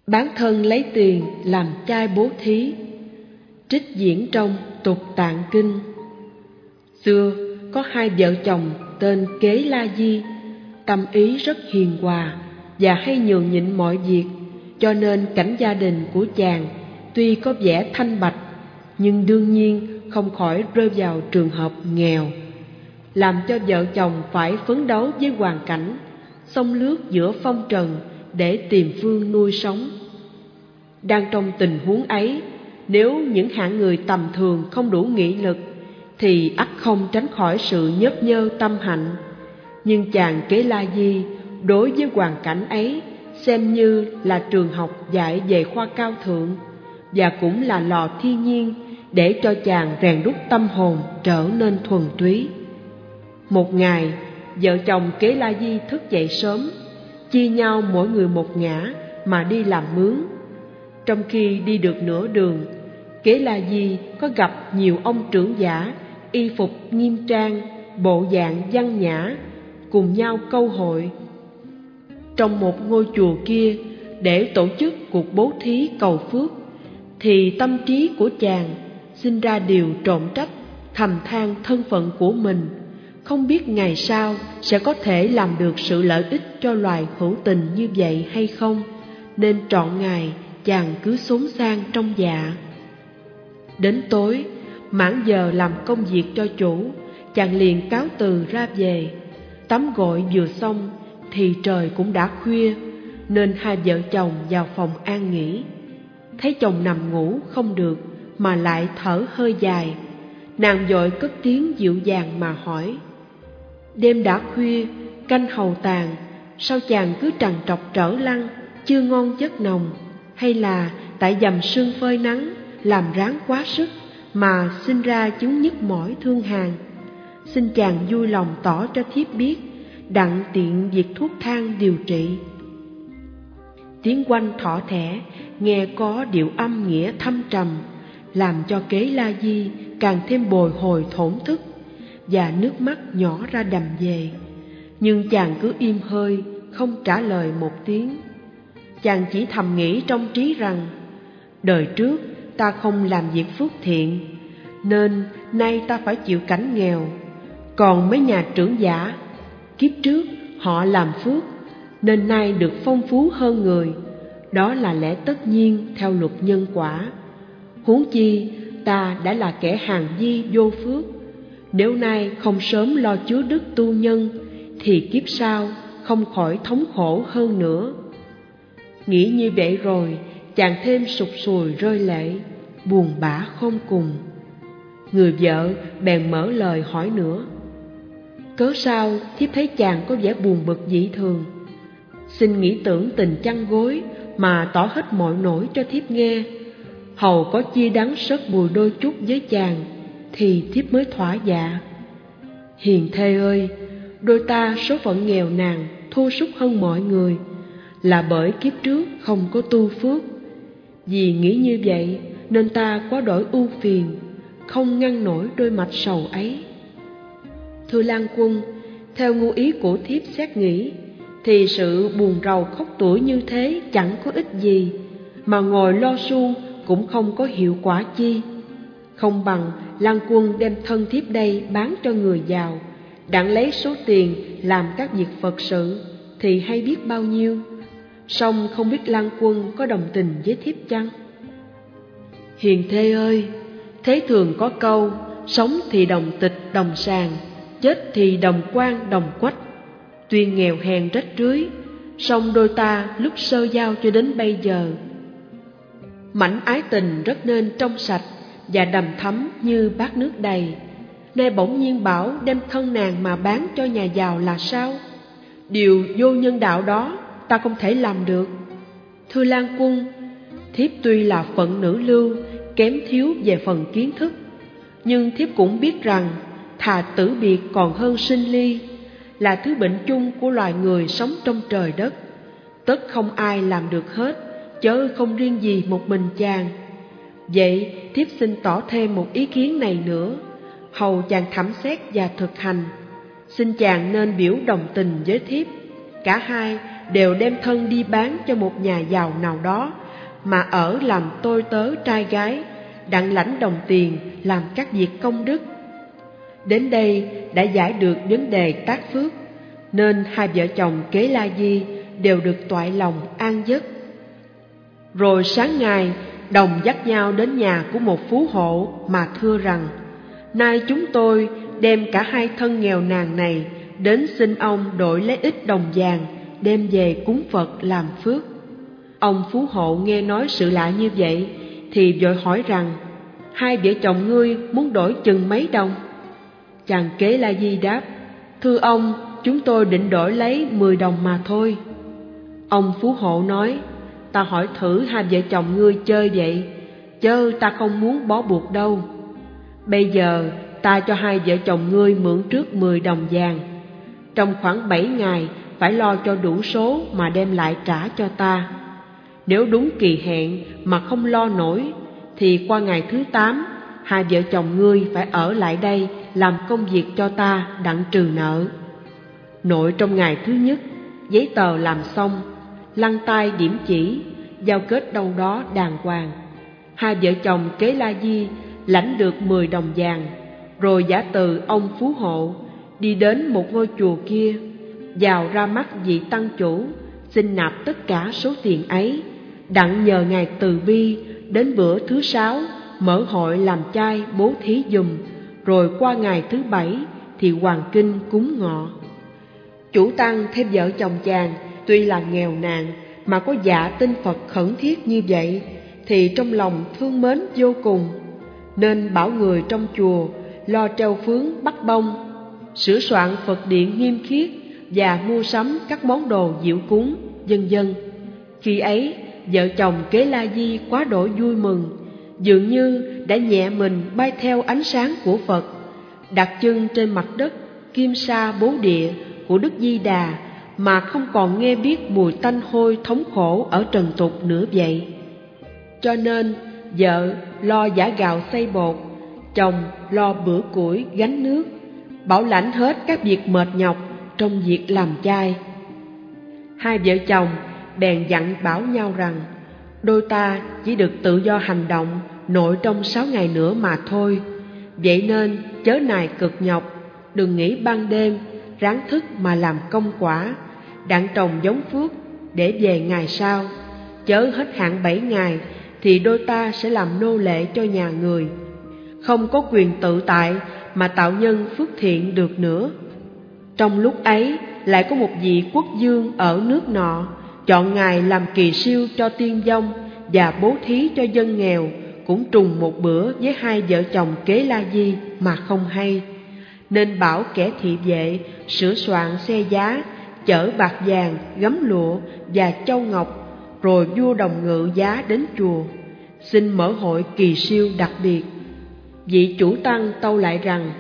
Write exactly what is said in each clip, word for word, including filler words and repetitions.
Bán thân lấy tiền làm chay bố thí. Trích diễn trong Tục Tạng Kinh. Xưa có hai vợ chồng tên Kế La Di, tâm ý rất hiền hòa và hay nhường nhịn mọi việc, cho nên cảnh gia đình của chàng tuy có vẻ thanh bạch, nhưng đương nhiên không khỏi rơi vào trường hợp nghèo, làm cho vợ chồng phải phấn đấu với hoàn cảnh, xông lướt giữa phong trần để tìm phương nuôi sống. Đang trong tình huống ấy, nếu những hạng người tầm thường không đủ nghị lực thì ắt không tránh khỏi sự nhớp nhơ tâm hạnh. Nhưng chàng Kế La Di đối với hoàn cảnh ấy xem như là trường học dạy về khoa cao thượng, và cũng là lò thiên nhiên để cho chàng rèn đúc tâm hồn trở nên thuần túy. Một ngày, vợ chồng Kế La Di thức dậy sớm, chia nhau mỗi người một ngả mà đi làm mướn. Trong khi đi được nửa đường, Kế La Di có gặp nhiều ông trưởng giả y phục nghiêm trang, bộ dạng văn nhã, cùng nhau câu hội. Trong một ngôi chùa kia, để tổ chức cuộc bố thí cầu phước, thì tâm trí của chàng sinh ra điều trộm trách, thầm than thân phận của mình, không biết ngày sau sẽ có thể làm được sự lợi ích cho loài hữu tình như vậy hay không, nên trọn ngày chàng cứ xốn sang trong dạ. Đến tối, mãn giờ làm công việc cho chủ, chàng liền cáo từ ra về. Tắm gội vừa xong thì trời cũng đã khuya, nên hai vợ chồng vào phòng an nghỉ. Thấy chồng nằm ngủ không được mà lại thở hơi dài, nàng vội cất tiếng dịu dàng mà hỏi: "Đêm đã khuya, canh hầu tàn, sao chàng cứ trằn trọc trở lăn, chưa ngon giấc nồng? Hay là tại dầm sương phơi nắng, làm ráng quá sức mà sinh ra chứng nhức mỏi thương hàn? Xin chàng vui lòng tỏ cho thiếp biết, đặng tiện việc thuốc thang điều trị." Tiếng oanh thỏ thẻ nghe có điệu âm nghĩa thâm trầm, làm cho Kế La Di càng thêm bồi hồi thổn thức, và nước mắt nhỏ ra đầm về. Nhưng chàng cứ im hơi, không trả lời một tiếng. Chàng chỉ thầm nghĩ trong trí rằng: đời trước ta không làm việc phước thiện, nên nay ta phải chịu cảnh nghèo. Còn mấy nhà trưởng giả, kiếp trước họ làm phước, nên nay được phong phú hơn người. Đó là lẽ tất nhiên theo luật nhân quả. Huống chi ta đã là kẻ hàng di vô phước, nếu nay không sớm lo chứa đức tu nhân, thì kiếp sau không khỏi thống khổ hơn nữa. Nghĩ như vậy rồi, chàng thêm sụt sùi rơi lệ, buồn bã không cùng. Người vợ bèn mở lời hỏi nữa: "Cớ sao thiếp thấy chàng có vẻ buồn bực dị thường? Xin nghĩ tưởng tình chăn gối mà tỏ hết mọi nỗi cho thiếp nghe, hầu có chia đắng sớt bùi đôi chút với chàng, thì thiếp mới thỏa dạ." "Hiền thê ơi, đôi ta số phận nghèo nàn, thua sút hơn mọi người, là bởi kiếp trước không có tu phước. Vì nghĩ như vậy nên ta quá đổi ưu phiền, không ngăn nổi đôi mạch sầu ấy." "Thưa Lan Quân, theo ngu ý của thiếp xét nghĩ, thì sự buồn rầu khóc tủi như thế chẳng có ích gì, mà ngồi lo suông cũng không có hiệu quả chi. Không bằng Lan Quân đem thân thiếp đây bán cho người giàu, đặng lấy số tiền làm các việc Phật sự, thì hay biết bao nhiêu. Song không biết Lan Quân có đồng tình với thiếp chăng?" "Hiền thê ơi, thế thường có câu, sống thì đồng tịch đồng sàng, chết thì đồng quan đồng quách. Tuy nghèo hèn rách rưới, song đôi ta lúc sơ giao cho đến bây giờ, mảnh ái tình rất nên trong sạch và đầm thấm như bát nước đầy. Nay bỗng nhiên bảo đem thân nàng mà bán cho nhà giàu là sao? Điều vô nhân đạo đó ta không thể làm được. Thưa Lan Quân, thiếp tuy là phận nữ lưu, kém thiếu về phần kiến thức, nhưng thiếp cũng biết rằng thà tử biệt còn hơn sinh ly, là thứ bệnh chung của loài người sống trong trời đất. Tất không ai làm được hết, chớ không riêng gì một mình chàng. Vậy thiếp xin tỏ thêm một ý kiến này nữa, hầu chàng thẩm xét và thực hành. Xin chàng nên biểu đồng tình với thiếp, cả hai đều đem thân đi bán cho một nhà giàu nào đó, mà ở làm tôi tớ trai gái, đặng lãnh đồng tiền làm các việc công đức. Đến đây đã giải được vấn đề tác phước, nên hai vợ chồng Kế La Di đều được toại lòng an giấc. Rồi sáng ngày, đồng dắt nhau đến nhà của một phú hộ mà thưa rằng: nay chúng tôi đem cả hai thân nghèo nàn này đến xin ông đổi lấy ít đồng vàng đem về cúng Phật làm phước. Ông phú hộ nghe nói sự lạ như vậy thì vội hỏi rằng: hai vợ chồng ngươi muốn đổi chừng mấy đồng? Chàng Kế La Di đáp: thưa ông, chúng tôi định đổi lấy mười đồng mà thôi. Ông phú hộ nói: ta hỏi thử hai vợ chồng ngươi chơi vậy, chớ ta không muốn bó buộc đâu. Bây giờ ta cho hai vợ chồng ngươi mượn trước mười đồng vàng, trong khoảng bảy ngày phải lo cho đủ số mà đem lại trả cho ta. Nếu đúng kỳ hẹn mà không lo nổi, thì qua ngày thứ tám, hai vợ chồng ngươi phải ở lại đây làm công việc cho ta đặng trừ nợ. Nội trong ngày thứ nhất, giấy tờ làm xong, lăn tay điểm chỉ, giao kết đâu đó đàng hoàng. Hai vợ chồng Kế La Di lãnh được mười đồng vàng, rồi giả từ ông phú hộ đi đến một ngôi chùa kia, vào ra mắt vị tăng chủ, xin nạp tất cả số tiền ấy, đặng nhờ ngài từ bi đến bữa thứ sáu mở hội làm chay bố thí giùm, rồi qua ngày thứ bảy thì hoàn kinh cúng ngọ. Chủ tăng thêm vợ chồng chàng tuy là nghèo nàn mà có dạ tin Phật khẩn thiết như vậy, thì trong lòng thương mến vô cùng, nên bảo người trong chùa lo treo phướng bắt bông, sửa soạn Phật điện nghiêm khiết và mua sắm các món đồ diệu cúng, vân vân. Khi ấy, vợ chồng Kế La Di quá độ vui mừng, dường như đã nhẹ mình bay theo ánh sáng của Phật, đặt chân trên mặt đất kim sa bố địa của Đức Di Đà mà không còn nghe biết mùi tanh hôi thống khổ ở trần tục nữa vậy. Cho nên vợ lo giã gạo xay bột, chồng lo bữa củi gánh nước, bảo lãnh hết các việc mệt nhọc trong việc làm chay. Hai vợ chồng bèn dặn bảo nhau rằng: đôi ta chỉ được tự do hành động nội trong sáu ngày nữa mà thôi, vậy nên chớ nài cực nhọc, đừng nghĩ ban đêm, ráng thức mà làm công quả, đặng trồng giống phước để về ngày sau. Chớ hết hạn bảy ngày thì đôi ta sẽ làm nô lệ cho nhà người, không có quyền tự tại mà tạo nhân phước thiện được nữa. Trong lúc ấy lại có một vị quốc vương ở nước nọ chọn ngài làm kỳ siêu cho tiên vong và bố thí cho dân nghèo, cũng trùng một bữa với hai vợ chồng Kế La Di mà không hay, nên bảo kẻ thị vệ sửa soạn xe giá, chở bạc vàng, gấm lụa và châu ngọc, rồi vua đồng ngự giá đến chùa, xin mở hội kỳ siêu đặc biệt. Vị chủ tăng tâu lại rằng: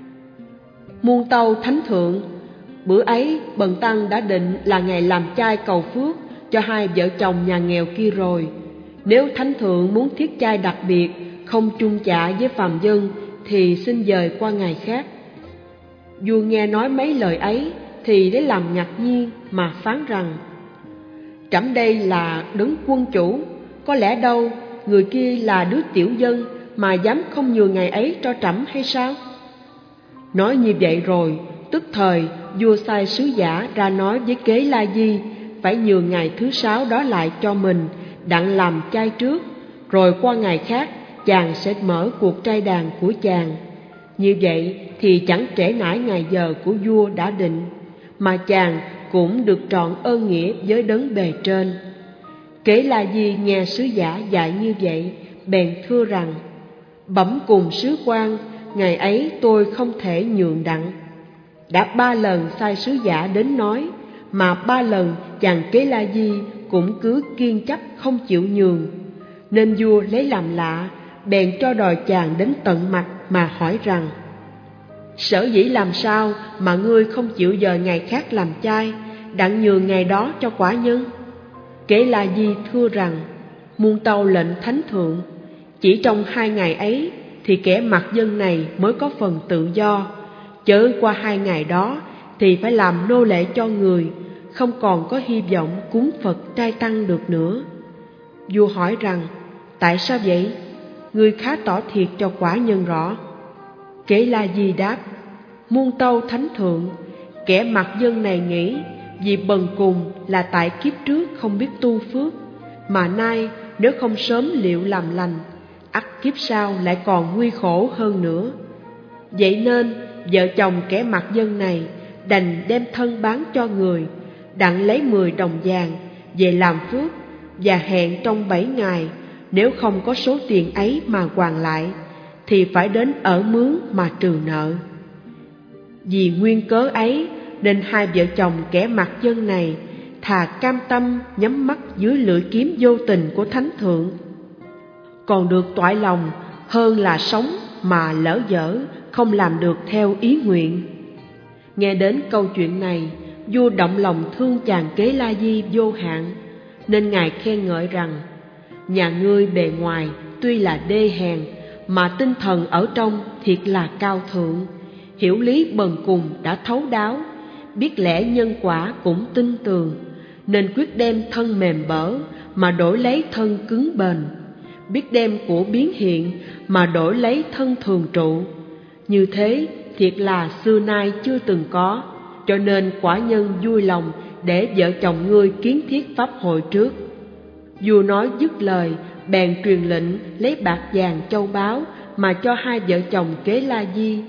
muôn tâu thánh thượng, bữa ấy bần tăng đã định là ngày làm chay cầu phước cho hai vợ chồng nhà nghèo kia rồi. Nếu thánh thượng muốn thiết chay đặc biệt, không chung chạ với phàm dân, thì xin dời qua ngày khác. Vua nghe nói mấy lời ấy thì lấy làm ngạc nhiên mà phán rằng: trẫm đây là đấng quân chủ, có lẽ đâu người kia là đứa tiểu dân mà dám không nhường ngày ấy cho trẫm hay sao? Nói như vậy rồi, tức thời vua sai sứ giả ra nói với Kế La Di phải nhường ngày thứ sáu đó lại cho mình, đặng làm chay trước, rồi qua ngày khác chàng sẽ mở cuộc trai đàn của chàng. Như vậy thì chẳng trễ nải ngày giờ của vua đã định, mà chàng cũng được trọn ơn nghĩa với đấng bề trên. Kế La Di nghe sứ giả dạy như vậy, bèn thưa rằng: bẩm cùng sứ quan, ngày ấy tôi không thể nhường đặng. Đã ba lần sai sứ giả đến nói, mà ba lần chàng Kế La Di cũng cứ kiên chấp không chịu nhường, nên vua lấy làm lạ, bèn cho đòi chàng đến tận mặt mà hỏi rằng: sở dĩ làm sao mà ngươi không chịu dời ngày khác làm chay, đặng nhường ngày đó cho quả nhân? Kế La Di thưa rằng: muôn tâu lệnh thánh thượng, chỉ trong hai ngày ấy thì kẻ mặc dân này mới có phần tự do, chớ qua hai ngày đó thì phải làm nô lệ cho người, không còn có hy vọng cúng Phật trai tăng được nữa. Vua hỏi rằng, tại sao vậy? Ngươi khá tỏ thiệt cho quả nhân rõ. Kế La Di đáp, muôn tâu thánh thượng, kẻ mặc dân này nghĩ vì bần cùng là tại kiếp trước không biết tu phước, mà nay nếu không sớm liệu làm lành, ắt kiếp sau lại còn nguy khổ hơn nữa. Vậy nên vợ chồng kẻ mặc dân này đành đem thân bán cho người, đặng lấy mười đồng vàng về làm phước, và hẹn trong bảy ngày, nếu không có số tiền ấy mà hoàn lại, thì phải đến ở mướn mà trừ nợ. Vì nguyên cớ ấy nên hai vợ chồng kẻ mặc dân này thà cam tâm nhắm mắt dưới lưỡi kiếm vô tình của thánh thượng, còn được toại lòng hơn là sống mà lỡ dở, không làm được theo ý nguyện. Nghe đến câu chuyện này, vua động lòng thương chàng Kế La Di vô hạn, nên ngài khen ngợi rằng, nhà ngươi bề ngoài tuy là đê hèn, mà tinh thần ở trong thiệt là cao thượng, hiểu lý bần cùng đã thấu đáo, biết lẽ nhân quả cũng tin tường, nên quyết đem thân mềm bở mà đổi lấy thân cứng bền, biết đem của biến hiện mà đổi lấy thân thường trụ. Như thế thiệt là xưa nay chưa từng có, cho nên quả nhân vui lòng để vợ chồng ngươi kiến thiết pháp hội trước. Vua nói dứt lời, bèn truyền lệnh lấy bạc vàng châu báu mà cho hai vợ chồng Kế La Di,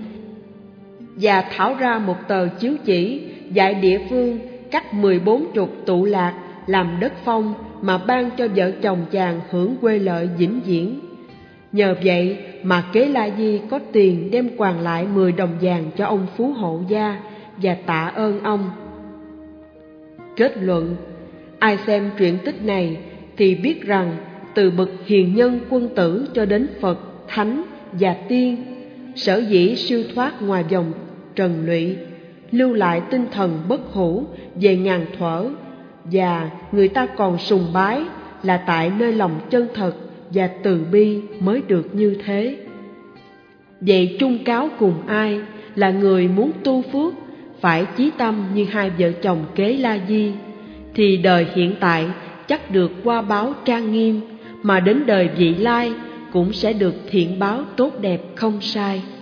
và thảo ra một tờ chiếu chỉ dạy địa phương cắt mười bốn chục tụ lạc làm đất phong, mà ban cho vợ chồng chàng hưởng quê lợi vĩnh viễn. Nhờ vậy mà Kế La Di có tiền đem hoàn lại mười đồng vàng cho ông phú hộ gia và tạ ơn ông. Kết luận, ai xem truyện tích này thì biết rằng từ bậc hiền nhân quân tử cho đến Phật, Thánh và Tiên, sở dĩ siêu thoát ngoài vòng trần lụy, lưu lại tinh thần bất hủ về ngàn thuở, và người ta còn sùng bái là tại nơi lòng chân thật và từ bi mới được như thế. Vậy trung cáo cùng ai là người muốn tu phước phải chí tâm như hai vợ chồng Kế La Di, thì đời hiện tại chắc được qua báo trang nghiêm, mà đến đời vị lai cũng sẽ được thiện báo tốt đẹp không sai.